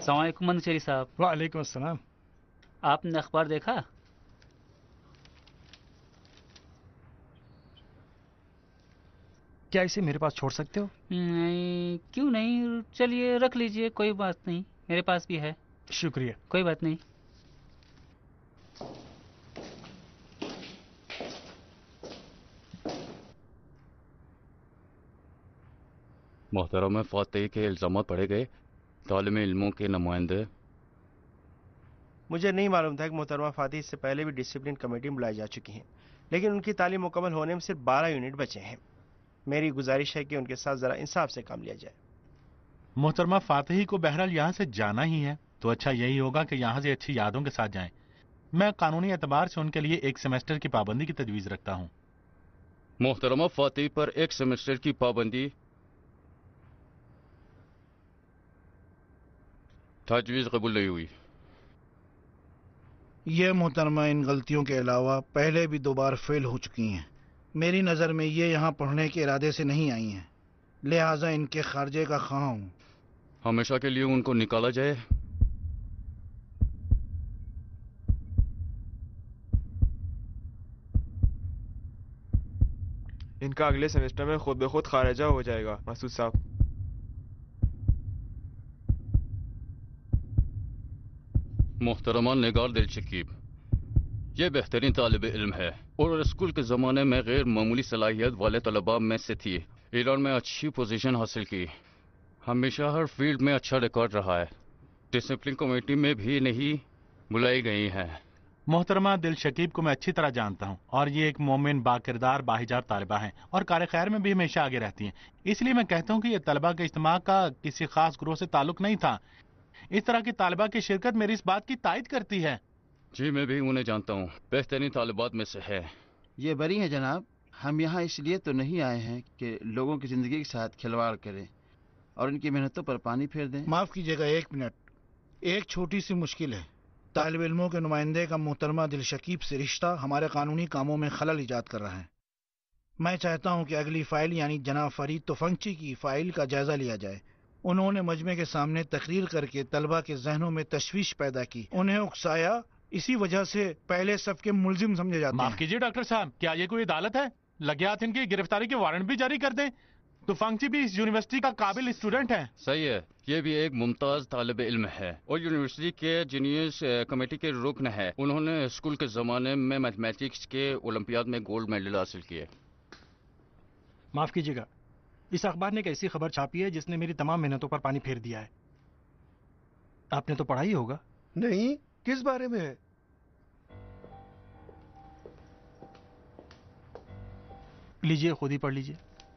अस्सलाम वालेकुम मंचेरी साहब। वालेकुम अस्सलाम। आपने अखबार देखा? क्या इसे मेरे पास छोड़ सकते हो? नहीं, क्यों नहीं, चलिए रख लीजिए, कोई बात नहीं, मेरे पास भी है। शुक्रिया। कोई बात नहीं। मोहतरमा फ़ातेह के इल्ज़ामात पढ़े गए। तालिम इल्मों के नुमाइंदे। मुझे नहीं मालूम था कि मोहतरमा फातिह इससे पहले भी डिसिप्लिन कमेटी में बुलाई जा चुकी हैं, लेकिन उनकी तालीम मुकम्मल होने में सिर्फ 12 यूनिट बचे हैं। मेरी गुजारिश है कि उनके साथ जरा इंसाफ से काम लिया जाए। मोहतरमा फातेही को बहरहाल यहाँ से जाना ही है, तो अच्छा यही होगा कि यहाँ से अच्छी यादों के साथ जाएं। मैं कानूनी एतबार से उनके लिए एक सेमेस्टर की पाबंदी की तजवीज़ रखता हूँ। मोहतरमा फ़ातेह पर एक सेमेस्टर की पाबंदी तजवीज़ कबूल नहीं हुई। ये मोहतरमा इन गलतियों के अलावा पहले भी 2 बार फेल हो चुकी हैं। मेरी नज़र में ये यहाँ पढ़ने के इरादे से नहीं आई हैं, लिहाजा इनके खारजे का ख्वाह हूँ। हमेशा के लिए उनको निकाला जाए। इनका अगले सेमेस्टर में खुद ब खुद खारिजा हो जाएगा मसूद साहब। मोहतरमा निगार दिल शकीब, ये बेहतरीन तालिब इल्म है और स्कूल के ज़माने में गैर मामूली सलाहियत वाले तलबा में से थी। ईरान में अच्छी पोजीशन हासिल की, हमेशा हर फील्ड में अच्छा रिकॉर्ड रहा है। डिसिप्लिन कमेटी में भी नहीं बुलाई गई हैं। मोहतरमा दिल शकीब को मैं अच्छी तरह जानता हूँ और ये एक मोमिन बाकिरदार बाहिजार तालिबा हैं और कार खैर में भी हमेशा आगे रहती हैं। इसलिए मैं कहता हूँ कि ये तलबा के इज्तिमा का किसी खास ग्रोह से ताल्लुक नहीं था। इस तरह की तालिबा की शिरकत मेरी इस बात की तायद करती है। जी मैं भी उन्हें जानता हूँ, बेहतरीन तालिबात में से है। ये बरी हैं जनाब। हम यहाँ इसलिए तो नहीं आए हैं कि लोगों की ज़िंदगी के साथ खिलवाड़ करें और उनकी मेहनतों पर पानी फेर दें। माफ़ कीजिएगा, 1 मिनट। एक छोटी सी मुश्किल है। तालिब इल्मों के नुमाइंदे का मोहतरमा दिल शकीब से रिश्ता हमारे कानूनी कामों में खलल ईजाद कर रहा है। मैं चाहता हूँ कि अगली फ़ाइल यानी जनाब फरीद तोफंगची की फ़ाइल का जायज़ा लिया जाए। उन्होंने मजमे के सामने तकरीर करके तलबा के जहनों में तशवीश पैदा की, उन्हें उकसाया। इसी वजह से पहले सफ के मुलजिम समझे जाते हैं। माफ कीजिए डॉक्टर साहब, क्या ये कोई अदालत है? लगे हाथ इनकी गिरफ्तारी के वारंट भी जारी कर दें। तूफांगची भी इस यूनिवर्सिटी का काबिल स्टूडेंट है। सही है, ये भी एक मुमताज तालिब इल्म है और यूनिवर्सिटी के जीनियस कमेटी के रुकन है। उन्होंने स्कूल के ज़माने में मैथमेटिक्स के ओलंपियाड में गोल्ड मेडल हासिल किए। माफ कीजिएगा, इस अखबार ने एक ऐसी खबर छापी है जिसने मेरी तमाम मेहनतों पर पानी फेर दिया है। आपने तो पढ़ा ही होगा। नहीं, किस बारे में है? लीजिए, खुद ही पढ़ लीजिए।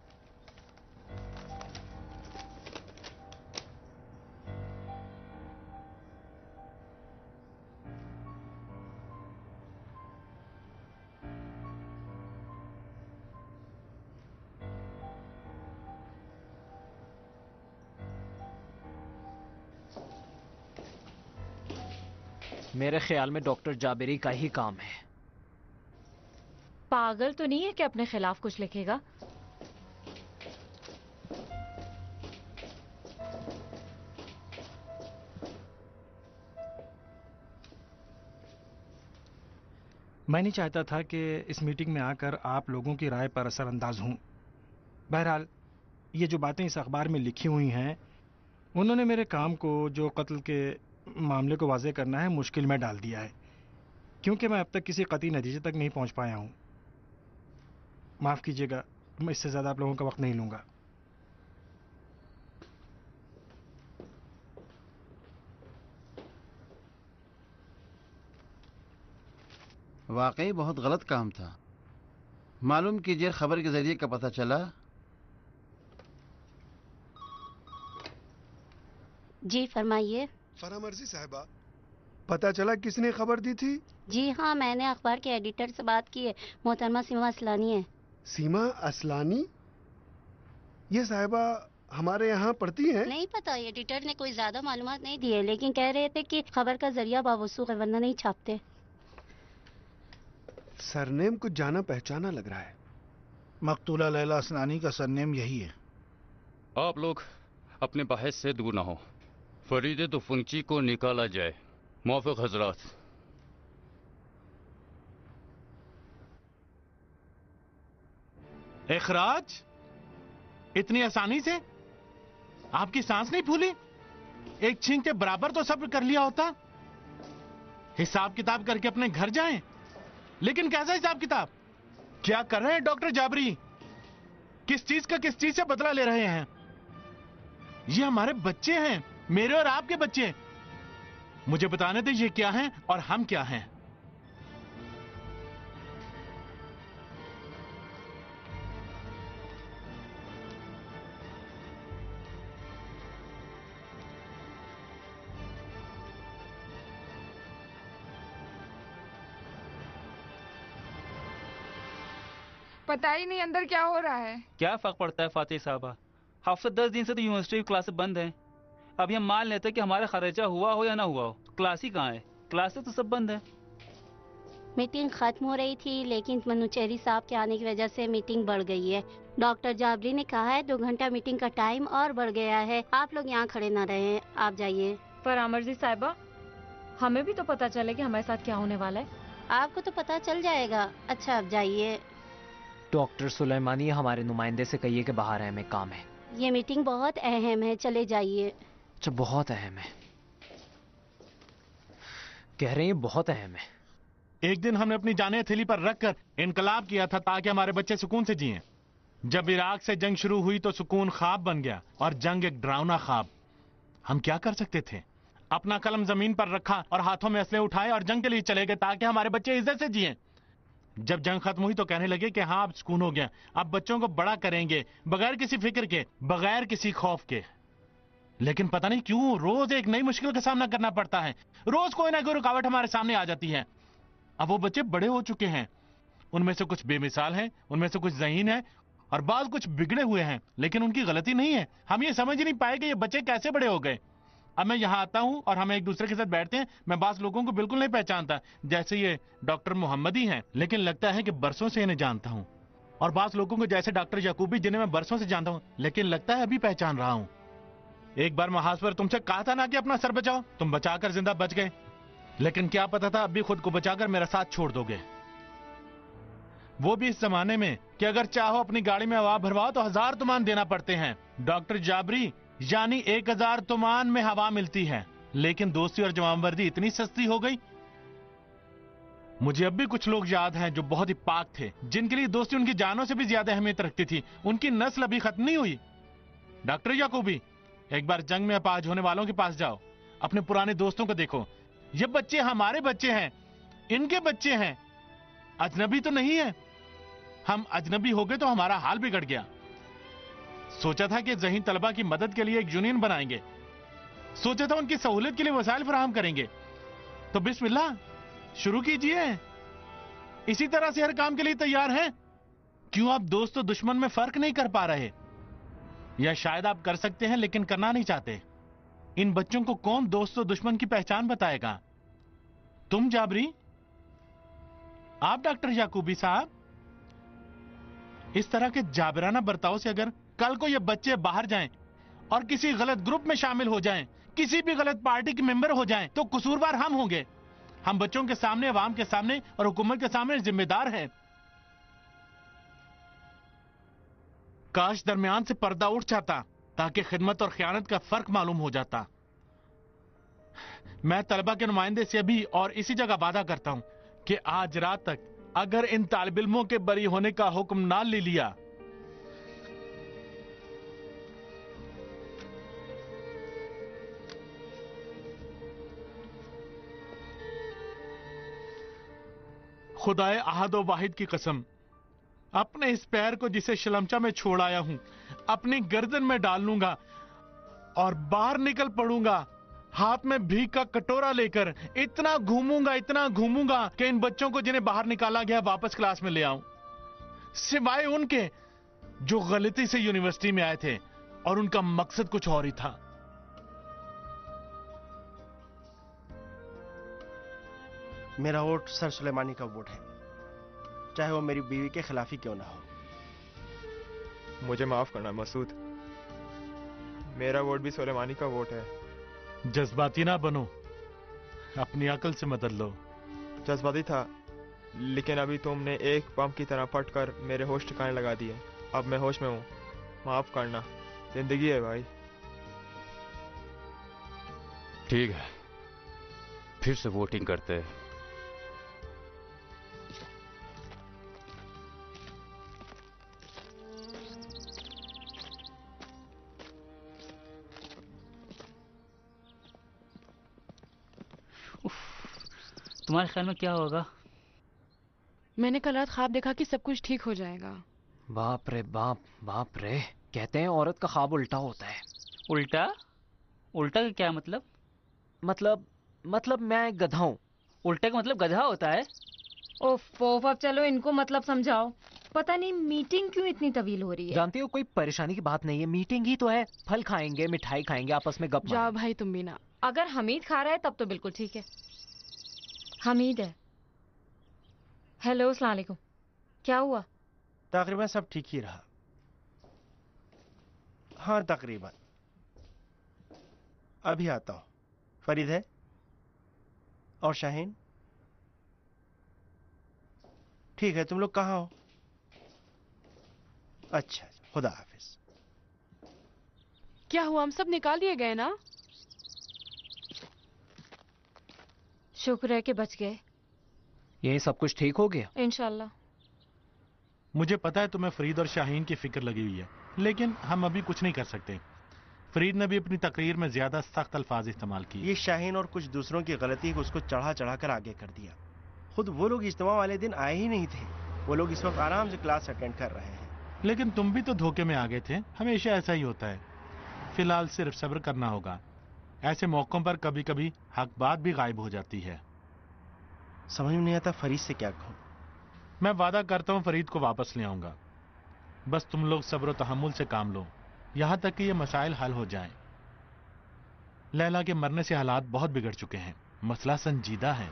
मेरे ख्याल में डॉक्टर जाबिरी का ही काम है। पागल तो नहीं है कि अपने खिलाफ कुछ लिखेगा? मैं नहीं चाहता था कि इस मीटिंग में आकर आप लोगों की राय पर असरअंदाज हूं। बहरहाल ये जो बातें इस अखबार में लिखी हुई हैं, उन्होंने मेरे काम को, जो कत्ल के मामले को वाज़ेह करना है, मुश्किल में डाल दिया है, क्योंकि मैं अब तक किसी कतई नतीजे तक नहीं पहुंच पाया हूं। माफ़ कीजिएगा, मैं इससे ज़्यादा आप लोगों का वक्त नहीं लूँगा। वाकई बहुत गलत काम था। मालूम कीजिए खबर के जरिए का पता चला। जी फरमाइए। फरामर्जी साहिबा, पता चला किसने खबर दी थी? जी हाँ, मैंने अखबार के एडिटर से बात की है। मोहतरमा सीमा असलानी है। सीमा असलानी? ये साहिबा हमारे यहाँ पढ़ती हैं? नहीं पता, एडिटर ने कोई ज्यादा मालूमात नहीं दी है, लेकिन कह रहे थे कि खबर का जरिया बावसूख है, वरना नहीं छापते। सरनेम कुछ जाना पहचाना लग रहा है। मकतूला लैला असनानी का सरनेम यही है। आप लोग अपने बहस से दूर ना हो। फरीदे तो फुंची को निकाला जाए। मुआफ़िक़ हजरात। इखराज? इतनी आसानी से? आपकी सांस नहीं फूली? एक छींक के बराबर तो सब्र कर लिया होता। हिसाब किताब करके अपने घर जाएं। लेकिन कैसा हिसाब किताब? क्या कर रहे हैं डॉक्टर जाबरी? किस चीज से बदला ले रहे हैं? ये हमारे बच्चे हैं, मेरे और आपके बच्चे। मुझे बताने दे ये क्या हैं और हम क्या हैं। पता ही नहीं अंदर क्या हो रहा है। क्या फर्क पड़ता है फातिह साहबा? हफ्ते 10 दिन से तो यूनिवर्सिटी की क्लासें बंद हैं। अभी हम मान लेते हैं कि हमारा खर्चा हुआ हो या ना हुआ हो, क्लास ही कहाँ है? क्लासें तो सब बंद है। मीटिंग खत्म हो रही थी, लेकिन मनुचेरी साहब के आने की वजह से मीटिंग बढ़ गई है। डॉक्टर जाबरी ने कहा है 2 घंटा मीटिंग का टाइम और बढ़ गया है। आप लोग यहाँ खड़े ना रहें, आप जाइए। पर अमरजी साहिबा, हमें भी तो पता चले कि हमारे साथ क्या होने वाला है। आपको तो पता चल जाएगा। अच्छा, आप जाइए। डॉक्टर सुलेमानी, हमारे नुमाइंदे से कहिए कि बाहर है, हमें काम है। ये मीटिंग बहुत अहम है, चले जाइए। अच्छा, बहुत अहम है? कह रहे हैं बहुत अहम है। एक दिन हमने अपनी जाने हथेली पर रखकर इनकलाब किया था ताकि हमारे बच्चे सुकून से जिएं। जब इराक से जंग शुरू हुई तो सुकून ख्वाब बन गया और जंग एक डरावना ख्वाब। हम क्या कर सकते थे? अपना कलम जमीन पर रखा और हाथों में असले उठाए और जंग के लिए चले गए ताकि हमारे बच्चे इज्जत से जिएं। जब जंग खत्म हुई तो कहने लगे कि हाँ अब सुकून हो गया, अब बच्चों को बड़ा करेंगे बगैर किसी फिक्र के, बगैर किसी खौफ के। लेकिन पता नहीं क्यों रोज एक नई मुश्किल का सामना करना पड़ता है। रोज कोई ना कोई रुकावट हमारे सामने आ जाती है। अब वो बच्चे बड़े हो चुके हैं, उनमें से कुछ बेमिसाल हैं, उनमें से कुछ ज़हीन हैं और बाज कुछ बिगड़े हुए हैं, लेकिन उनकी गलती नहीं है। हम ये समझ नहीं पाए कि ये बच्चे कैसे बड़े हो गए। अब मैं यहाँ आता हूँ और हम एक दूसरे के साथ बैठते हैं, मैं बास लोगों को बिल्कुल नहीं पहचानता, जैसे ये डॉक्टर मोहम्मदी हैं, लेकिन लगता है कि बरसों से इन्हें जानता हूँ। और बास लोगों को जैसे डॉक्टर याकूबी, जिन्हें मैं बरसों से जानता हूँ, लेकिन लगता है अभी पहचान रहा हूँ। एक बार महाज पर तुमसे कहा था ना कि अपना सर बचाओ, तुम बचाकर जिंदा बच गए, लेकिन क्या पता था अब भी खुद को बचाकर मेरा साथ छोड़ दोगे। वो भी इस जमाने में कि अगर चाहो अपनी गाड़ी में हवा भरवाओ तो 1000 तुमान देना पड़ते हैं। डॉक्टर जाबरी, यानी 1000 तुमान में हवा मिलती है, लेकिन दोस्ती और जवानवर्दी इतनी सस्ती हो गई। मुझे अब भी कुछ लोग याद हैं जो बहुत ही पाक थे, जिनके लिए दोस्ती उनकी जानों से भी ज्यादा अहमियत रखती थी। उनकी नस्ल अभी खत्म नहीं हुई। डॉक्टर याकूबी, एक बार जंग में अपाहिज होने वालों के पास जाओ, अपने पुराने दोस्तों को देखो। ये बच्चे हमारे बच्चे हैं, इनके बच्चे हैं, अजनबी तो नहीं है। हम अजनबी हो गए तो हमारा हाल बिगड़ गया। सोचा था कि ज़हीन तलबा की मदद के लिए एक यूनियन बनाएंगे, सोचा था उनकी सहूलियत के लिए वसाइल फराहम करेंगे। तो बिस्मिल्लाह, शुरू कीजिए। इसी तरह से हर काम के लिए तैयार हैं। क्यों आप दोस्त और दुश्मन में फर्क नहीं कर पा रहे? या शायद आप कर सकते हैं लेकिन करना नहीं चाहते। इन बच्चों को कौन दोस्त और दुश्मन की पहचान बताएगा? तुम जाबरी, आप डॉक्टर याकूबी साहब। इस तरह के जाबराना बर्ताव से अगर कल को ये बच्चे बाहर जाएं और किसी गलत ग्रुप में शामिल हो जाएं, किसी भी गलत पार्टी के मेंबर हो जाएं, तो कसूरवार हम होंगे। हम बच्चों के सामने, अवाम के सामने और हुकूमत के सामने जिम्मेदार हैं। काश दरमियान से पर्दा उठ जाता ताकि खिदमत और खयानत का फर्क मालूम हो जाता। मैं तलबा के नुमाइंदे से भी और इसी जगह वादा करता हूं कि आज रात तक अगर इन तालिब इल्मों के बरी होने का हुक्म ना ले लिया, खुदाए अहद व वाहिद की कसम, अपने इस पैर को जिसे शलमचा में छोड़ आया हूं अपनी गर्दन में डाल लूंगा और बाहर निकल पड़ूंगा, हाथ में भीख का कटोरा लेकर इतना घूमूंगा कि इन बच्चों को जिन्हें बाहर निकाला गया वापस क्लास में ले आऊं, सिवाय उनके जो गलती से यूनिवर्सिटी में आए थे और उनका मकसद कुछ और ही था। मेरा वोट सर सुलेमानी का वोट है, चाहे वो मेरी बीवी के खिलाफ ही क्यों ना हो। मुझे माफ करना मसूद, मेरा वोट भी सुलेमानी का वोट है। जज्बाती ना बनो, अपनी अकल से मदद लो। जज्बाती था, लेकिन अभी तुमने एक पंप की तरह फट कर मेरे होश ठिकाने लगा दिए। अब मैं होश में हूँ, माफ करना, जिंदगी है भाई। ठीक है, फिर से वोटिंग करते हैं। तुम्हारे ख्याल में क्या होगा? मैंने कल रात ख्वाब देखा कि सब कुछ ठीक हो जाएगा। बाप रे बाप, बाप रे। कहते हैं औरत का ख्वाब उल्टा होता है। उल्टा? उल्टा का क्या मतलब? मतलब मैं गधा हूँ। उल्टा का मतलब गधा होता है? ओफ, अब चलो इनको मतलब समझाओ। पता नहीं मीटिंग क्यों इतनी तवील हो रही है। जानती हो कोई परेशानी की बात नहीं है, मीटिंग ही तो है। फल खाएंगे, मिठाई खाएंगे, आपस में गप। जाओ भाई तुम भी ना। अगर हमीद खा रहा है तब तो बिल्कुल ठीक है। हमीद है। हेलो, अस्सलाम वालेकुम। क्या हुआ? तकरीबन सब ठीक ही रहा। हाँ तकरीबन। अभी आता हूँ। फरीद है और शाहीन? ठीक है, तुम लोग कहाँ हो? अच्छा, खुदा हाफिज। क्या हुआ, हम सब निकाल दिए गए ना? शुक्र है कि बच गए। ये सब कुछ ठीक हो गया इंशाल्लाह। मुझे पता है तुम्हें फरीद और शाहीन की फिक्र लगी हुई है, लेकिन हम अभी कुछ नहीं कर सकते। फरीद ने भी अपनी तकरीर में ज्यादा सख्त अल्फाज इस्तेमाल किए। ये शाहीन और कुछ दूसरों की गलती को उसको चढ़ा चढ़ा कर आगे कर दिया। खुद वो लोग इज्तिमा वाले दिन आए ही नहीं थे। वो लोग इस वक्त आराम से क्लास अटेंड कर रहे हैं। लेकिन तुम भी तो धोखे में आ गए थे। हमेशा ऐसा ही होता है। फिलहाल सिर्फ सब्र करना होगा। ऐसे मौकों पर कभी कभी हक बात भी गायब हो जाती है। समझ में नहीं आता फरीद से क्या कहूं। मैं वादा करता हूं फरीद को वापस ले आऊंगा। बस तुम लोग सब्र और तहम्मुल से काम लो, यहां तक कि ये मसाइल हल हो जाएं। लैला के मरने से हालात बहुत बिगड़ चुके हैं। मसला संजीदा है।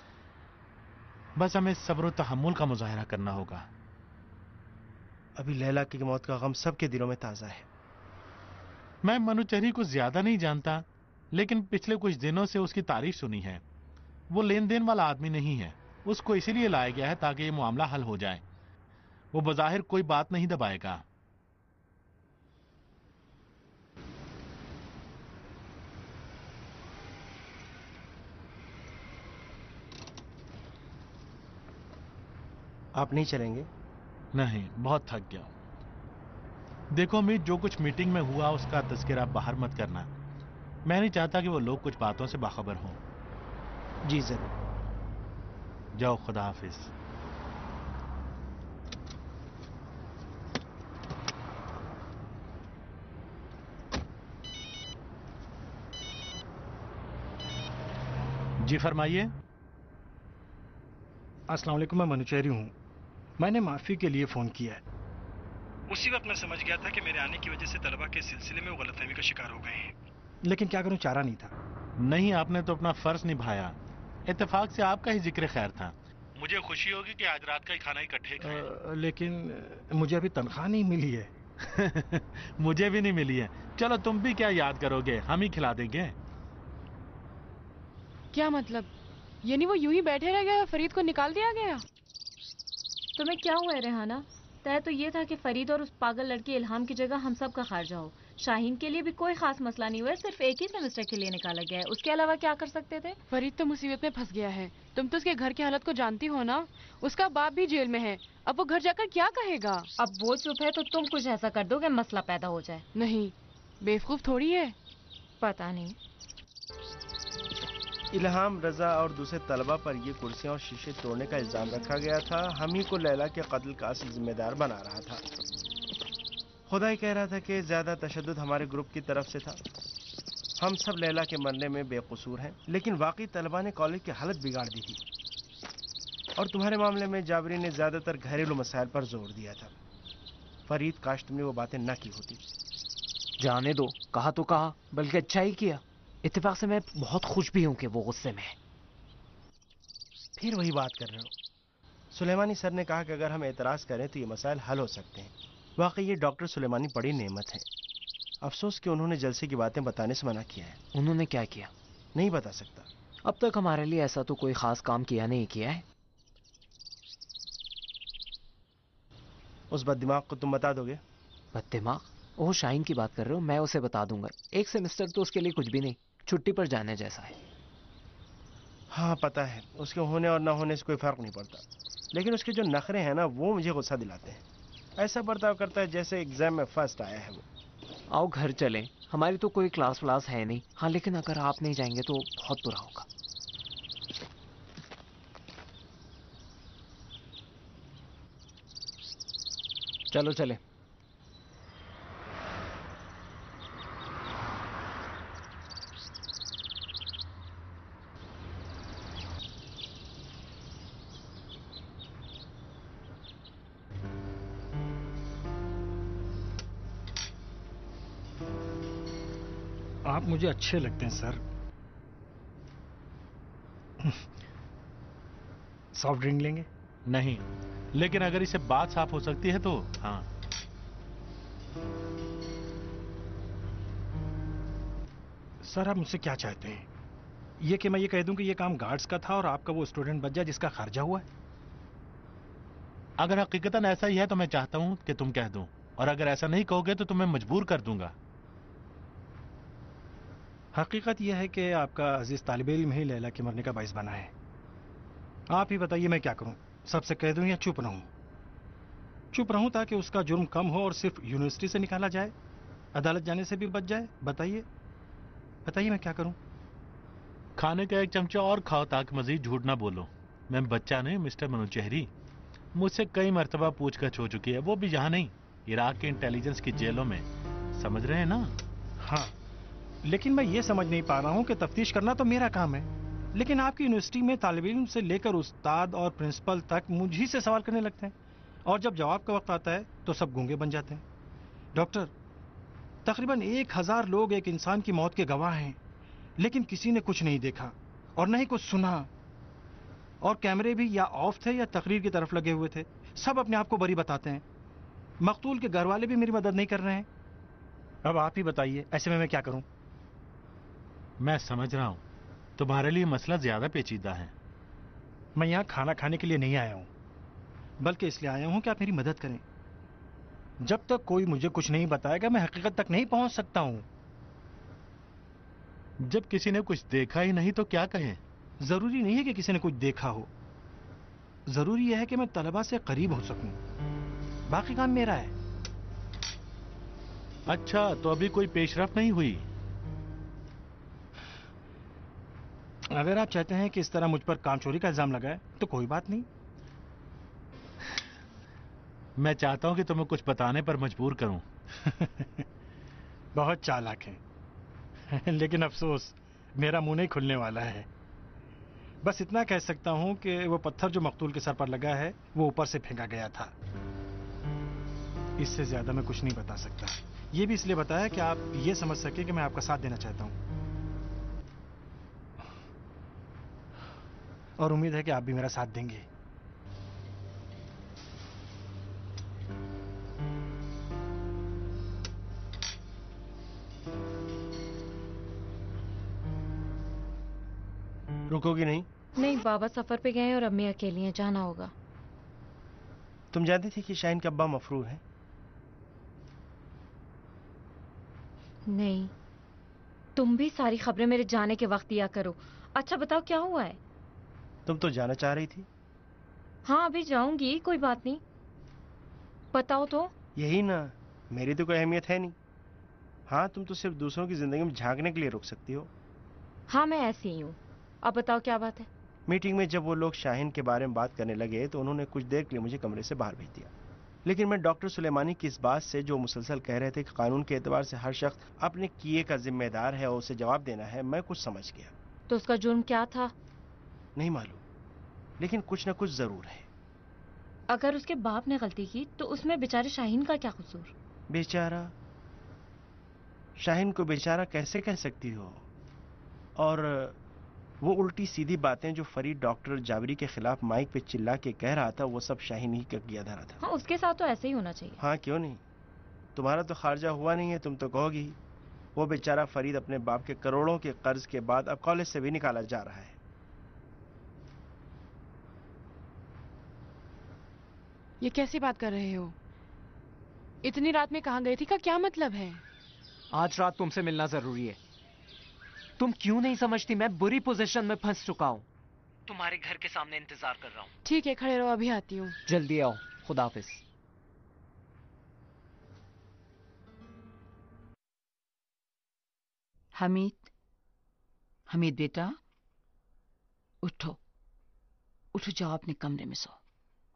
बस हमें सब्र और तहम्मुल का मुजाहिरा करना होगा। अभी लैला की मौत का गम सबके दिलों में ताजा है। मैं मनु चेहरी को ज्यादा नहीं जानता, लेकिन पिछले कुछ दिनों से उसकी तारीफ सुनी है। वो लेन देन वाला आदमी नहीं है। उसको इसीलिए लाया गया है ताकि ये मामला हल हो जाए। वो बज़ाहिर कोई बात नहीं दबाएगा। आप नहीं चलेंगे? नहीं, बहुत थक गया हूं। देखो अमीर, जो कुछ मीटिंग में हुआ उसका तज़किरा बाहर मत करना। मैं नहीं चाहता कि वो लोग कुछ बातों से बाखबर हों। जी जरूर। जाओ, खुदा हाफिज। जी फरमाइए। अस्सलाम वालेकुम, मैं मनुचेरी हूँ। मैंने माफ़ी के लिए फ़ोन किया है। उसी वक्त मैं समझ गया था कि मेरे आने की वजह से तलबा के सिलसिले में वो गलतफहमी का शिकार हो गए हैं, लेकिन क्या करूं, चारा नहीं था। नहीं, आपने तो अपना फर्ज निभाया। इत्तेफाक से आपका ही जिक्र खैर था। मुझे खुशी होगी कि आज रात का ही खाना इकट्ठे खाएं। लेकिन मुझे अभी तनख्वाह नहीं मिली है। मुझे भी नहीं मिली है। चलो तुम भी क्या याद करोगे, हम ही खिला देंगे। क्या मतलब? यानी वो यूं ही बैठे रह गया, फरीद को निकाल दिया गया? तुम्हें क्या हुआ है रेहाना? तय तो ये था कि फरीद और उस पागल लड़की इल्हाम की जगह हम सब का खारजा हो। शाहीन के लिए भी कोई खास मसला नहीं हुआ है, सिर्फ एक ही सेमेस्टर के लिए निकाला गया है। उसके अलावा क्या कर सकते थे? फरीद तो मुसीबत में फंस गया है। तुम तो उसके घर की हालत को जानती हो ना। उसका बाप भी जेल में है। अब वो घर जाकर क्या कहेगा? अब वो चुप है तो तुम कुछ ऐसा कर दो कि मसला पैदा हो जाए। नहीं, बेवकूफ थोड़ी है। पता नहीं। इल्हाम, रजा और दूसरे तलबा पर ये कुर्सियां और शीशे तोड़ने का इल्जाम रखा गया था। हम ही को लैला के कत्ल का असल जिम्मेदार बना रहा था। खुदा ही कह रहा था कि ज्यादा तशद्दुद हमारे ग्रुप की तरफ से था। हम सब लैला के मरने में बेकसूर हैं, लेकिन वाकई तलबा ने कॉलेज की हालत बिगाड़ दी थी। और तुम्हारे मामले में जाबरी ने ज्यादातर घरेलू मसाइल पर जोर दिया था। फरीद, काश तुमने वो बातें न की होती। जाने दो, कहा तो कहा, बल्कि अच्छा ही किया। इत्तेफाक से मैं बहुत खुश भी हूं कि वो गुस्से में है। फिर वही बात कर रहे हो। सुलेमानी सर ने कहा कि अगर हम एतराज करें तो ये मसाइल हल हो सकते हैं। वाकई ये डॉक्टर सुलेमानी बड़ी नेमत है। अफसोस कि उन्होंने जलसे की बातें बताने से मना किया है। उन्होंने क्या किया? नहीं बता सकता। अब तक हमारे लिए ऐसा तो कोई खास काम किया नहीं किया है। उस बददिमाग को तुम बता दोगे? बददिमाग? ओह, शाहीन की बात कर रहे हो? मैं उसे बता दूंगा। एक सेमेस्टर तो उसके लिए कुछ भी नहीं, छुट्टी पर जाने जैसा है। हाँ पता है, उसके होने और ना होने से कोई फर्क नहीं पड़ता, लेकिन उसके जो नखरे हैं ना वो मुझे गुस्सा दिलाते हैं। ऐसा बर्ताव करता है जैसे एग्जाम में फर्स्ट आया है वो। आओ घर चलें, हमारी तो कोई क्लास व्लास है नहीं। हाँ, लेकिन अगर आप नहीं जाएंगे तो बहुत बुरा होगा। चलो चले। आप मुझे अच्छे लगते हैं सर। सॉफ्ट ड्रिंक लेंगे? नहीं, लेकिन अगर इससे बात साफ हो सकती है तो हाँ। सर आप मुझसे क्या चाहते हैं? ये कि मैं ये कह दूं कि ये काम गार्ड्स का था और आपका वो स्टूडेंट बच जाए जिसका खर्चा हुआ है? अगर हकीकतन ऐसा ही है तो मैं चाहता हूं कि तुम कह दो, और अगर ऐसा नहीं कहोगे तो तुम्हें मजबूर कर दूंगा। हकीकत यह है कि आपका अजीज तालिब इल्म ही लैला के मरने का बाइस बना है। आप ही बताइए मैं क्या करूं? सबसे कह दूं या चुप रहूं? चुप रहूं ताकि उसका जुर्म कम हो और सिर्फ यूनिवर्सिटी से निकाला जाए, अदालत जाने से भी बच जाए। बताइए बताइए मैं क्या करूं? खाने का एक चमचा और खाओ ताकि मजीद झूठ ना बोलो। मैं बच्चा नहीं मिस्टर मनोचेहरी, मुझसे कई मरतबा पूछगछ हो चुकी है, वो भी यहाँ नहीं, इराक के इंटेलिजेंस की जेलों में। समझ रहे हैं ना? हाँ, लेकिन मैं ये समझ नहीं पा रहा हूँ कि तफ्तीश करना तो मेरा काम है, लेकिन आपकी यूनिवर्सिटी में तालिब इल्म से लेकर उस्ताद और प्रिंसिपल तक मुझी से सवाल करने लगते हैं, और जब जवाब का वक्त आता है तो सब गूंगे बन जाते हैं। डॉक्टर, तकरीबन 1000 लोग एक इंसान की मौत के गवाह हैं, लेकिन किसी ने कुछ नहीं देखा और न ही कुछ सुना, और कैमरे भी या ऑफ थे या तकरीर की तरफ लगे हुए थे। सब अपने आप को बरी बताते हैं। मकतूल के घर वाले भी मेरी मदद नहीं कर रहे हैं। अब आप ही बताइए, ऐसे में मैं क्या करूं? मैं समझ रहा हूं, तुम्हारे लिए मसला ज्यादा पेचीदा है। मैं यहाँ खाना खाने के लिए नहीं आया हूँ, बल्कि इसलिए आया हूँ कि आप मेरी मदद करें। जब तक कोई मुझे कुछ नहीं बताएगा मैं हकीकत तक नहीं पहुंच सकता हूँ। जब किसी ने कुछ देखा ही नहीं तो क्या कहें? जरूरी नहीं है कि किसी ने कुछ देखा हो, जरूरी यह है कि मैं तलबा से करीब हो सकूं। बाकी काम मेरा है। अच्छा, तो अभी कोई पेशरफ नहीं हुई? अगर आप चाहते हैं कि इस तरह मुझ पर काम चोरी का इल्जाम लगाए तो कोई बात नहीं। मैं चाहता हूं कि तुम्हें कुछ बताने पर मजबूर करूं। बहुत चालाक है, लेकिन अफसोस मेरा मुंह नहीं खुलने वाला है। बस इतना कह सकता हूं कि वो पत्थर जो मकतूल के सर पर लगा है वो ऊपर से फेंका गया था। इससे ज्यादा मैं कुछ नहीं बता सकता। ये भी इसलिए बताया कि आप ये समझ सके कि मैं आपका साथ देना चाहता हूं, और उम्मीद है कि आप भी मेरा साथ देंगे। रुकोगी नहीं? नहीं, बाबा सफर पे गए हैं और अम्मी अकेली हैं, जाना होगा। तुम जानती थी कि शाहीन के अब्बा मफरूर हैं? नहीं, तुम भी सारी खबरें मेरे जाने के वक्त दिया करो। अच्छा बताओ क्या हुआ है? तुम तो जाना चाह रही थी। हाँ, अभी जाऊंगी, कोई बात नहीं। बताओ तो। यही ना, मेरी तो कोई अहमियत है नहीं। हाँ, तुम तो सिर्फ दूसरों की जिंदगी में झांकने के लिए रुक सकती हो। हाँ, मैं ऐसी ही हूँ। अब बताओ क्या बात है? मीटिंग में जब वो लोग शाहीन के बारे में बात करने लगे तो उन्होंने कुछ देर के लिए मुझे कमरे से बाहर भेज दिया, लेकिन मैं डॉक्टर सुलेमानी की इस बात से जो मुसलसल कह रहे थे कि कानून के एतबार से हर शख्स अपने किए का जिम्मेदार है और उसे जवाब देना है, मैं कुछ समझ गया। तो उसका जुर्म क्या था? नहीं मालूम, लेकिन कुछ न कुछ जरूर है। अगर उसके बाप ने गलती की तो उसमें बेचारे शाहीन का क्या कसूर? बेचारा? शाहीन को बेचारा कैसे कह सकती हो? और वो उल्टी सीधी बातें जो फरीद डॉक्टर जाबरी के खिलाफ माइक पे चिल्ला के कह रहा था वो सब शाहीन ही का किया धरा था। हाँ, उसके साथ तो ऐसे ही होना चाहिए। हाँ, क्यों नहीं। तुम्हारा तो खारजा हुआ नहीं है, तुम तो कहोगी। वो बेचारा फरीद अपने बाप के करोड़ों के कर्ज के बाद अब कॉलेज से भी निकाला जा रहा है। ये कैसी बात कर रहे हो? इतनी रात में कहाँ गई थी का क्या मतलब है? आज रात तुमसे मिलना जरूरी है। तुम क्यों नहीं समझती मैं बुरी पोजीशन में फंस चुका हूँ। तुम्हारे घर के सामने इंतजार कर रहा हूँ। ठीक है, खड़े रहो, अभी आती हूँ। जल्दी आओ। खुदा हाफिज। हमीद, हमीद बेटा, उठो, उठो, जाओ अपने कमरे में सो।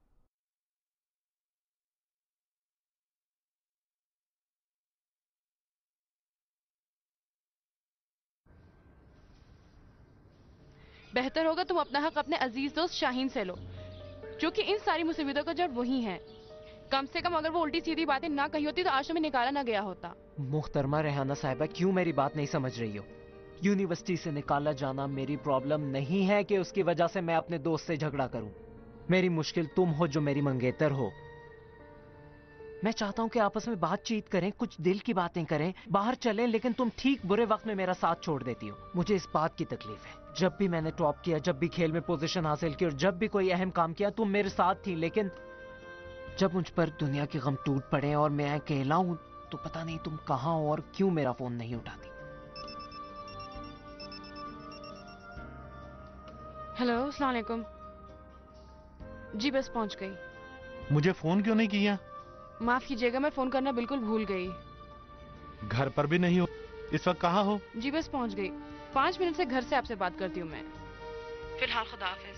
बेहतर होगा तुम अपना हक अपने अजीज दोस्त शाहीन से लो, जो कि इन सारी मुसीबतों का जड़ वही है। कम से कम अगर वो उल्टी सीधी बातें ना कही होती तो आज में निकाला ना गया होता। मुख्तरमा रेहाना साहिबा, क्यों मेरी बात नहीं समझ रही हो? यूनिवर्सिटी से निकाला जाना मेरी प्रॉब्लम नहीं है कि उसकी वजह से मैं अपने दोस्त से झगड़ा करूं। मेरी मुश्किल तुम हो जो मेरी मंगेतर हो। मैं चाहता हूं कि आपस में बातचीत करें, कुछ दिल की बातें करें, बाहर चलें, लेकिन तुम ठीक बुरे वक्त में मेरा साथ छोड़ देती हो। मुझे इस बात की तकलीफ है। जब भी मैंने टॉप किया, जब भी खेल में पोजीशन हासिल की और जब भी कोई अहम काम किया, तुम मेरे साथ थी। लेकिन जब मुझ पर दुनिया के गम टूट पड़े और मैं अकेला हूं, तो पता नहीं तुम कहां हो और क्यों मेरा फोन नहीं उठाती। हेलो, अस्सलाम वालेकुम। जी बस पहुंच गई। मुझे फोन क्यों नहीं किया? माफ कीजिएगा, मैं फोन करना बिल्कुल भूल गई। घर पर भी नहीं हो? इस वक्त कहाँ हो? जी बस पहुंच गई। 5 मिनट से घर से आपसे बात करती हूँ मैं। फिलहाल खुदा हाफिज।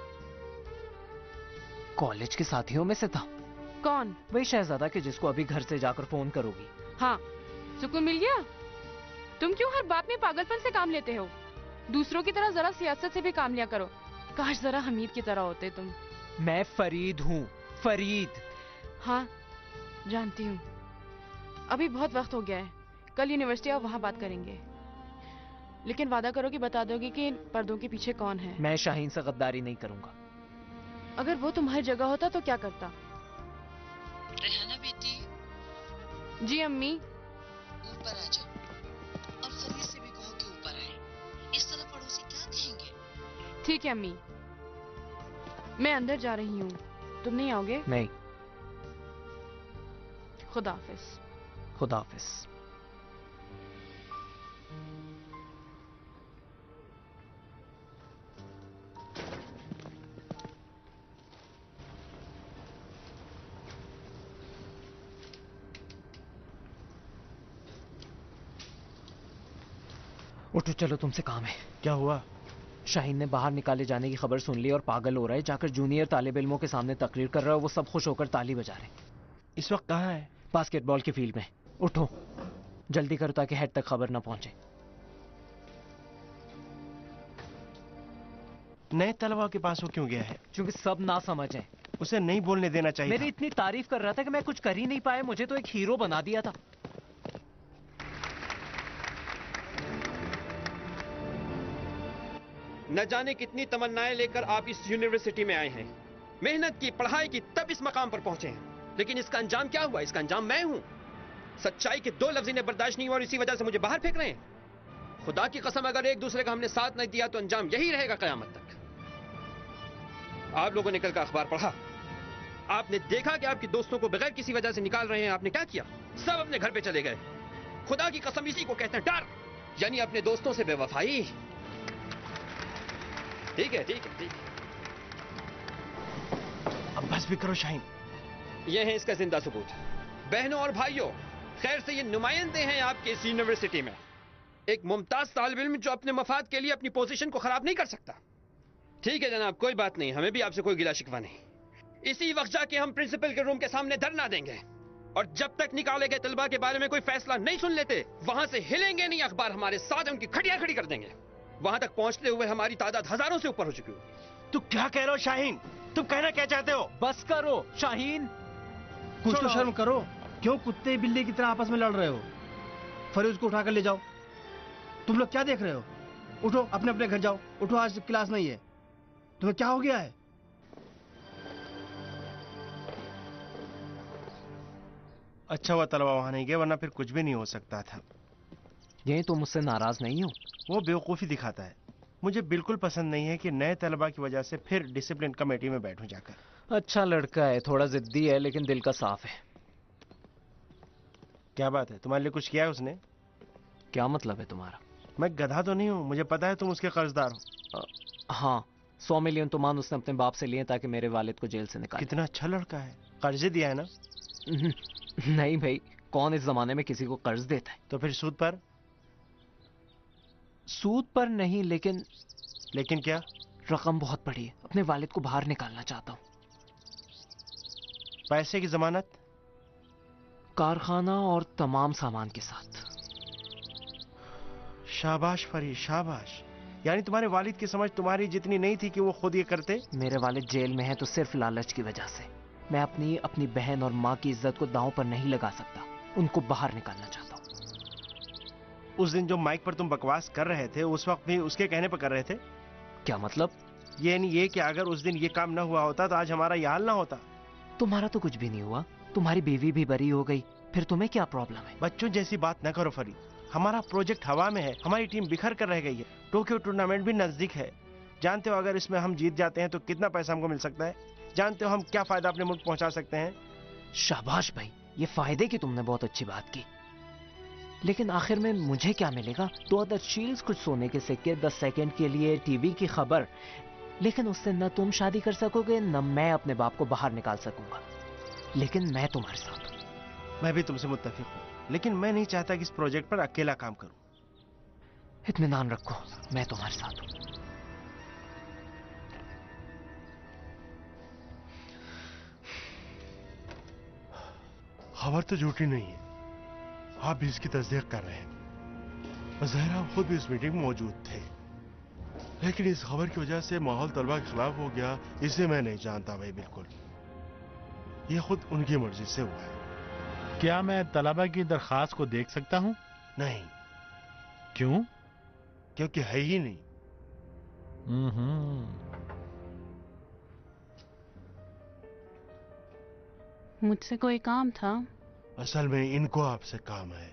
कॉलेज के साथियों में से था? कौन? वही शहजादा के जिसको अभी घर से जाकर फोन करोगी। हाँ, सुकून मिल गया? तुम क्यों हर बात में पागलपन से काम लेते हो? दूसरों की तरह जरा सियासत से भी काम लिया करो। काश जरा हमीद की तरह होते तुम। मैं फरीद हूँ, फरीद। हाँ जानती हूँ। अभी बहुत वक्त हो गया है। कल यूनिवर्सिटी आओ, वहाँ बात करेंगे। लेकिन वादा करो कि बता दोगे कि इन पर्दों के पीछे कौन है। मैं शाहीन से गद्दारी नहीं करूंगा। अगर वो तुम्हारी जगह होता तो क्या करता? रेहाना बेटी। जी अम्मी। ऊपर आ जाओ और फरीद से भी कहो कि ऊपर आए। इस तरह पड़ोसी क्या कहेंगे? ठीक है अम्मी, मैं अंदर जा रही हूँ। तुम नहीं आओगे? नहीं। खुदा हाफिज। खुदा हाफिज। उठो, चलो, तुमसे काम है। क्या हुआ? शाहीन ने बाहर निकाले जाने की खबर सुन ली और पागल हो रहा है। जाकर जूनियर तालिब इल्मों के सामने तकरीर कर रहा है। वो सब खुश होकर ताली बजा रहे हैं। इस वक्त कहाँ है? बास्केटबॉल की फील्ड में। उठो, जल्दी करो ताकि हेड तक खबर ना पहुंचे। नए तलबा के पास वो क्यों गया है? क्योंकि सब ना समझ है। उसे नहीं बोलने देना चाहिए। मेरी इतनी तारीफ कर रहा था कि मैं कुछ कर ही नहीं पाया। मुझे तो एक हीरो बना दिया था। न जाने कितनी तमन्नाएं लेकर आप इस यूनिवर्सिटी में आए हैं, मेहनत की, पढ़ाई की, तब इस मकाम पर पहुंचे हैं। लेकिन इसका अंजाम क्या हुआ? इसका अंजाम मैं हूं। सच्चाई के 2 लफ्ज इन्हें बर्दाश्त नहीं हुआ और इसी वजह से मुझे बाहर फेंक रहे हैं। खुदा की कसम, अगर एक दूसरे का हमने साथ नहीं दिया तो अंजाम यही रहेगा कयामत तक। आप लोगों ने कल का अखबार पढ़ा। आपने देखा कि आपके दोस्तों को बगैर किसी वजह से निकाल रहे हैं। आपने क्या किया? सब अपने घर पे चले गए। खुदा की कसम, इसी को कहते हैं डर, यानी अपने दोस्तों से बेवफाई। ठीक है, ठीक है, ठीक है। अब बस भी करो शाहीन। ये है इसका जिंदा सबूत। बहनों और भाइयों, खैर से ये नुमाइंदे हैं आपके इस यूनिवर्सिटी में। एक मुमताज तालिब इल्म जो अपने मफाद के लिए अपनी पोजीशन को खराब नहीं कर सकता। ठीक है जनाब, कोई बात नहीं, हमें भी आपसे कोई गिला शिकवा नहीं। इसी वक्त जाके हम प्रिंसिपल के रूम के सामने धरना देंगे और जब तक निकाले गए तलबा के बारे में कोई फैसला नहीं सुन लेते, वहां से हिलेंगे नहीं। अखबार हमारे साथ, उनकी खड़ियां खड़ी कर देंगे। वहां तक पहुंचते हुए हमारी तादाद हजारों से ऊपर हो चुकी होगी। तू क्या कह रहे हो शाहीन? तुम कहना क्या चाहते हो? बस करो शाहीन, कुछ तो शर्म करो। क्यों कुत्ते बिल्ली की तरह आपस में लड़ रहे हो? फरीद को उठाकर ले जाओ। तुम लोग क्या देख रहे हो? उठो, अपने अपने घर जाओ। उठो, आज क्लास नहीं है। तुम्हें क्या हो गया है? अच्छा हुआ तलबा वहां नहीं गए, वरना फिर कुछ भी नहीं हो सकता था। ये तुम मुझसे नाराज नहीं हो? वो बेवकूफ़ी दिखाता है। मुझे बिल्कुल पसंद नहीं है कि नए तलबा की वजह से फिर डिसिप्लिन कमेटी में बैठूं जाकर। अच्छा लड़का है, थोड़ा जिद्दी है, लेकिन दिल का साफ है। क्या बात है, तुम्हारे लिए कुछ किया है उसने? क्या मतलब है तुम्हारा? मैं गधा तो नहीं हूँ, मुझे पता है तुम उसके कर्जदार हो। हाँ, 100 मिलियन तो मान उसने अपने बाप से लिए ताकि मेरे वालिद को जेल से निकाले। कितना अच्छा लड़का है, कर्जे दिया है ना? नहीं भाई, कौन इस जमाने में किसी को कर्ज देता है? तो फिर सूद पर? सूद पर नहीं, लेकिन क्या? रकम बहुत बड़ी है, अपने वालिद को बाहर निकालना चाहता हूँ। पैसे की जमानत? कारखाना और तमाम सामान के साथ। शाबाश फरीद, शाबाश। यानी तुम्हारे वालिद की समझ तुम्हारी जितनी नहीं थी कि वो खुद ये करते? मेरे वालिद जेल में है तो सिर्फ लालच की वजह से। मैं अपनी बहन और माँ की इज्जत को दांव पर नहीं लगा सकता, उनको बाहर निकालना चाहता हूँ। उस दिन जो माइक पर तुम बकवास कर रहे थे, उस वक्त भी उसके कहने पर कर रहे थे? क्या मतलब? ये कि अगर उस दिन ये काम ना हुआ होता तो आज हमारा यह हाल ना होता। तुम्हारा तो कुछ भी नहीं हुआ, तुम्हारी बीवी भी बरी हो गई, फिर तुम्हें क्या प्रॉब्लम है? बच्चों जैसी बात न करो फरीद, हमारा प्रोजेक्ट हवा में है, हमारी टीम बिखर कर रह गई है, टोक्यो टूर्नामेंट भी नजदीक है। जानते हो अगर इसमें हम जीत जाते हैं तो कितना पैसा हमको मिल सकता है? जानते हो हम क्या फायदा अपने मुल्क पहुंचा सकते हैं? शाबाश भाई, ये फायदे की तुमने बहुत अच्छी बात की, लेकिन आखिर में मुझे क्या मिलेगा? 2 अदर शील्ड्स, कुछ सोने के सिक्के, 10 सेकंड के लिए टीवी की खबर, लेकिन उससे न तुम शादी कर सकोगे न मैं अपने बाप को बाहर निकाल सकूंगा। लेकिन मैं तुम्हारे साथ हूं। मैं भी तुमसे मुत्तफिक हूं, लेकिन मैं नहीं चाहता कि इस प्रोजेक्ट पर अकेला काम करूं। इत्मीनान रखो, मैं तुम्हारे साथ हूं। खबर तो झूठी नहीं है, आप भी इसकी तस्दीक कर रहे हैं। ज़ाहिर आप खुद भी इस मीटिंग में मौजूद थे, लेकिन इस खबर की वजह से माहौल तलबा के खिलाफ हो गया, इसे मैं नहीं जानता भाई। बिल्कुल, ये खुद उनकी मर्जी से हुआ है। क्या मैं तलबा की दरखास्त को देख सकता हूँ? नहीं। क्यों? क्योंकि है ही नहीं। मुझसे कोई काम था? असल में इनको आपसे काम है।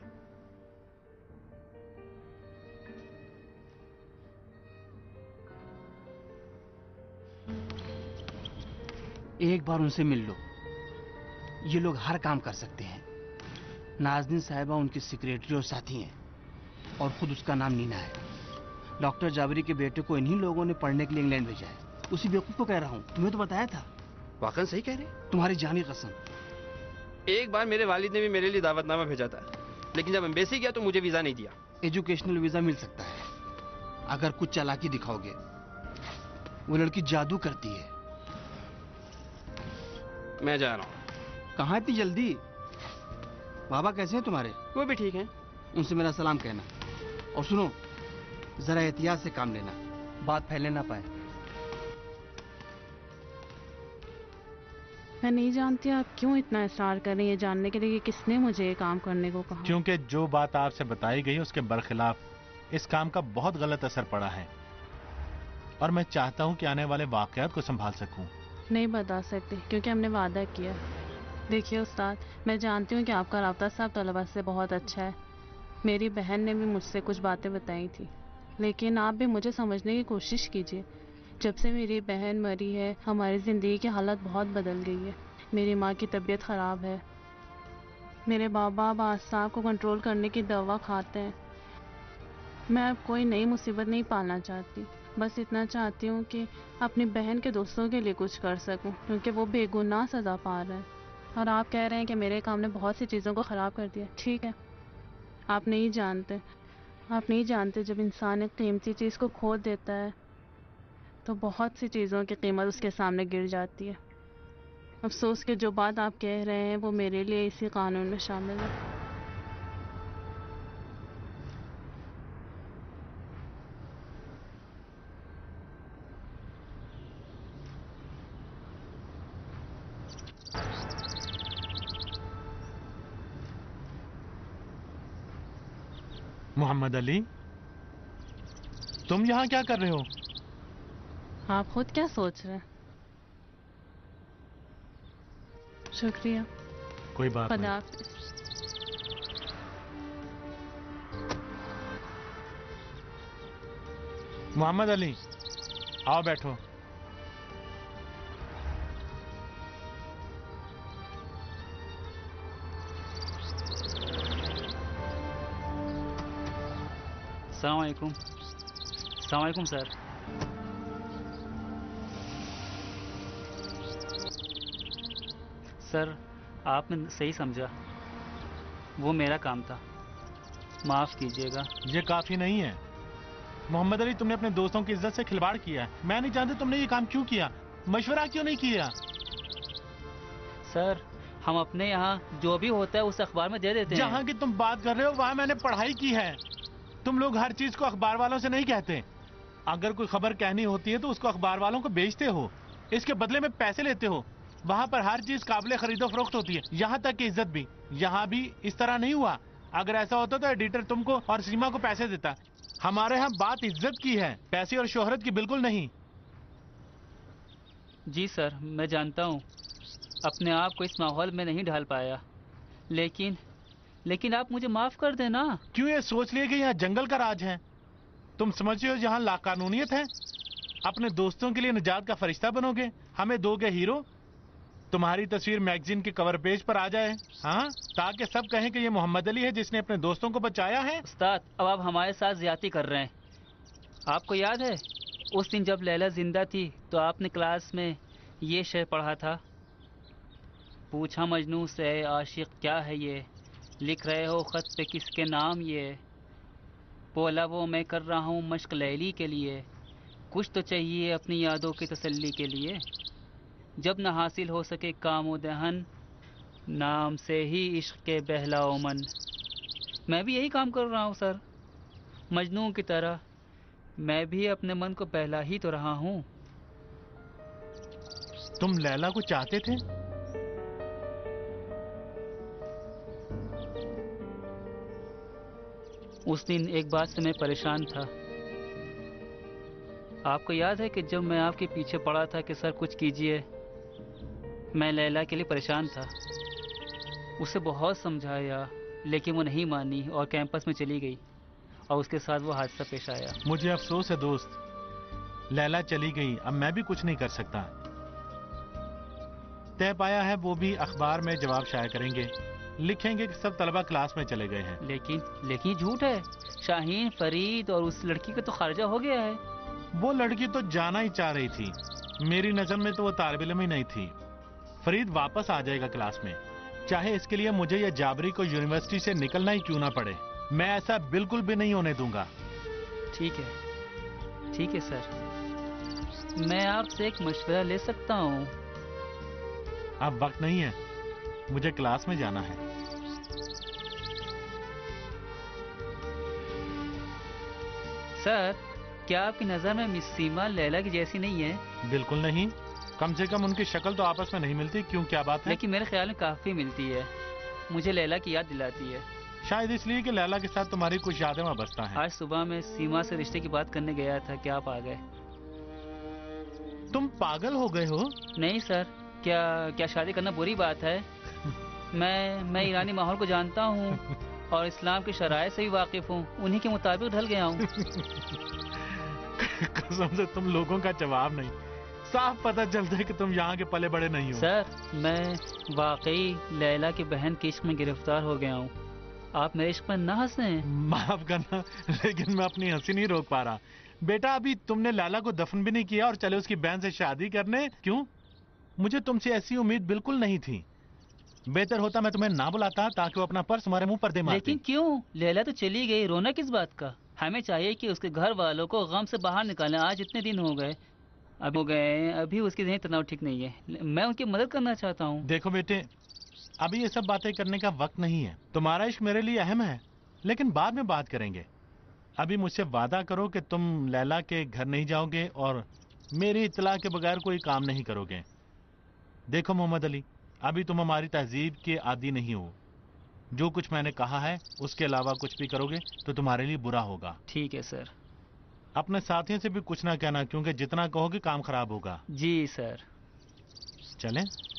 एक बार उनसे मिल लो, ये लोग हर काम कर सकते हैं। नाज़नीन साहिबा उनकी सेक्रेटरी और साथी हैं, और खुद उसका नाम नीना है। डॉक्टर जाबरी के बेटे को इन्हीं लोगों ने पढ़ने के लिए इंग्लैंड भेजा है। उसी बेवकूफ को कह रहा हूँ, तुम्हें तो बताया था। वाकई सही कह रहे? तुम्हारी जानी कसम। एक बार मेरे वालिद ने भी मेरे लिए दावतनामा भेजा था, लेकिन जब एम्बेसी गया तो मुझे वीजा नहीं दिया। एजुकेशनल वीजा मिल सकता है अगर कुछ चालाकी दिखाओगे। वो लड़की जादू करती है। मैं जा रहा हूँ। कहाँ इतनी जल्दी? बाबा कैसे हैं तुम्हारे? वो भी ठीक हैं। उनसे मेरा सलाम कहना। और सुनो, जरा एहतियात से काम लेना, बात फैलने ना पाए। मैं नहीं जानती आप क्यों इतना इसरार कर रही हैं जानने के लिए कि किसने मुझे ये काम करने को कहा। क्योंकि जो बात आपसे बताई गई उसके बरखिलाफ इस काम का बहुत गलत असर पड़ा है, और मैं चाहता हूं कि आने वाले वाकयात को संभाल सकूं। नहीं बता सकती क्योंकि हमने वादा किया। देखिए उस्ताद, मैं जानती हूँ कि आपका राब्ता सब तलबा से बहुत अच्छा है। मेरी बहन ने भी मुझसे कुछ बातें बताई थी, लेकिन आप भी मुझे समझने की कोशिश कीजिए। जब से मेरी बहन मरी है, हमारी ज़िंदगी की हालत बहुत बदल गई है। मेरी माँ की तबीयत ख़राब है। मेरे बाबा अब आसाब को कंट्रोल करने की दवा खाते हैं। मैं अब कोई नई मुसीबत नहीं पालना चाहती। बस इतना चाहती हूँ कि अपनी बहन के दोस्तों के लिए कुछ कर सकूँ, क्योंकि वो बेगुनाह सज़ा पा रहे हैं। और आप कह रहे हैं कि मेरे काम ने बहुत सी चीज़ों को ख़राब कर दिया। ठीक है, आप नहीं जानते जब इंसान एक कीमती चीज़ को खो देता है तो बहुत सी चीज़ों की कीमत उसके सामने गिर जाती है। अफसोस कि जो बात आप कह रहे हैं वो मेरे लिए इसी कानून में शामिल है। मोहम्मद अली, तुम यहाँ क्या कर रहे हो? आप खुद क्या सोच रहे हैं? शुक्रिया। कोई बात नहीं। खुदा हाफिज़। मोहम्मद अली, आओ बैठो। अस्सलाम वालेकुम। अस्सलाम वालेकुम सर। सर, आपने सही समझा, वो मेरा काम था, माफ कीजिएगा। ये काफी नहीं है मोहम्मद अली, तुमने अपने दोस्तों की इज्जत से खिलवाड़ किया है। मैं नहीं जानती तुमने ये काम क्यों किया, मशवरा क्यों नहीं किया। सर, हम अपने यहाँ जो भी होता है उस अखबार में दे देते हैं। जहाँ की तुम बात कर रहे हो वहाँ मैंने पढ़ाई की है। तुम लोग हर चीज को अखबार वालों से नहीं कहते। अगर कोई खबर कहनी होती है तो उसको अखबार वालों को बेचते हो, इसके बदले में पैसे लेते हो। वहाँ पर हर चीज काबिले खरीदो फरोख्त होती है, यहाँ तक कि इज्जत भी। यहाँ भी इस तरह नहीं हुआ। अगर ऐसा होता तो एडिटर तुमको और सीमा को पैसे देता। हमारे यहाँ बात इज्जत की है, पैसे और शोहरत की बिल्कुल नहीं। जी सर, मैं जानता हूँ अपने आप को इस माहौल में नहीं ढाल पाया, लेकिन आप मुझे माफ कर देना। क्यों ये सोच लिए कि यहाँ जंगल का राज है? तुम समझते हो यहाँ लाकानूनियत है? अपने दोस्तों के लिए निजात का फरिश्ता बनोगे, हमें दोगे हीरो। तुम्हारी तस्वीर मैगजीन के कवर पेज पर आ जाए, हाँ, ताकि सब कहें कि ये मोहम्मद अली है जिसने अपने दोस्तों को बचाया है। उस्ताद, अब आप हमारे साथ ज्यादती कर रहे हैं। आपको याद है उस दिन जब लैला जिंदा थी तो आपने क्लास में ये शेर पढ़ा था, पूछा मजनू से आशिक क्या है ये, लिख रहे हो खत पे किसके नाम ये, बोला वो मैं कर रहा हूँ मश्क लैली के लिए, कुछ तो चाहिए अपनी यादों की तसल्ली के लिए, जब न हासिल हो सके कामो दहन, नाम से ही इश्क के बहलाओ मन। मैं भी यही काम कर रहा हूँ सर, मजनू की तरह मैं भी अपने मन को बहला ही तो रहा हूँ। तुम लैला को चाहते थे? उस दिन एक बात से मैं परेशान था। आपको याद है कि जब मैं आपके पीछे पड़ा था कि सर कुछ कीजिए, मैं लैला के लिए परेशान था। उसे बहुत समझाया लेकिन वो नहीं मानी और कैंपस में चली गई और उसके साथ वो हादसा पेश आया। मुझे अफसोस है दोस्त, लैला चली गई, अब मैं भी कुछ नहीं कर सकता। तय पाया है वो भी अखबार में जवाब शाया करेंगे, लिखेंगे कि सब तलबा क्लास में चले गए हैं। लेकिन झूठ है। शाहीन, फरीद और उस लड़की का तो खारिजा हो गया है। वो लड़की तो जाना ही चाह रही थी, मेरी नजर में तो वो तालिब इल्म ही नहीं थी। फरीद वापस आ जाएगा क्लास में, चाहे इसके लिए मुझे या जाबरी को यूनिवर्सिटी से निकलना ही क्यों ना पड़े। मैं ऐसा बिल्कुल भी नहीं होने दूंगा। ठीक है सर, मैं आपसे एक मशवरा ले सकता हूँ? अब वक्त नहीं है, मुझे क्लास में जाना है। सर, क्या आपकी नजर में मिस सीमा लैला की जैसी नहीं है? बिल्कुल नहीं, कम से कम उनकी शक्ल तो आपस में नहीं मिलती। क्यों, क्या बात है? लेकिन मेरे ख्याल में काफी मिलती है, मुझे लैला की याद दिलाती है। शायद इसलिए कि लैला के साथ तुम्हारी कुछ यादें वाबस्ता हैं। आज सुबह मैं सीमा से रिश्ते की बात करने गया था कि आप आ गए। तुम पागल हो गए हो? नहीं सर, क्या शादी करना बुरी बात है? मैं ईरानी माहौल को जानता हूँ और इस्लाम की शराय से भी वाकिफ हूँ, उन्हीं के मुताबिक ढल गया हूँ। कसम से तुम लोगों का जवाब नहीं, साफ पता चलता है कि तुम यहाँ के पले बड़े नहीं हो। सर, मैं वाकई लैला की बहन के इश्क में गिरफ्तार हो गया हूँ। आप मेरे इश्क में ना हंसें। माफ करना, लेकिन मैं अपनी हंसी नहीं रोक पा रहा। बेटा, अभी तुमने लैला को दफन भी नहीं किया और चले उसकी बहन से शादी करने। क्यों? मुझे तुमसे ऐसी उम्मीद बिल्कुल नहीं थी। बेहतर होता मैं तुम्हें ना बुलाता ताकि वो अपना पर्स हमारे मुंह पर दे मारती। लेकिन क्यों? लैला तो चली गई, रोना किस बात का? हमें चाहिए कि उसके घर वालों को गम से बाहर निकालें। आज इतने दिन हो गए, अभी उसकी जहनी तनाव ठीक नहीं है। मैं उनकी मदद करना चाहता हूँ। देखो बेटे, अभी ये सब बातें करने का वक्त नहीं है। तुम्हारा इश्क मेरे लिए अहम है, लेकिन बाद में बात करेंगे। अभी मुझसे वादा करो कि तुम लैला के घर नहीं जाओगे और मेरी इत्तला के बगैर कोई काम नहीं करोगे। देखो मोहम्मद अली, अभी तुम हमारी तहजीब के आदी नहीं हो। जो कुछ मैंने कहा है उसके अलावा कुछ भी करोगे तो तुम्हारे लिए बुरा होगा। ठीक है सर। अपने साथियों से भी कुछ ना कहना, क्योंकि जितना कहोगे काम खराब होगा। जी सर। चलें?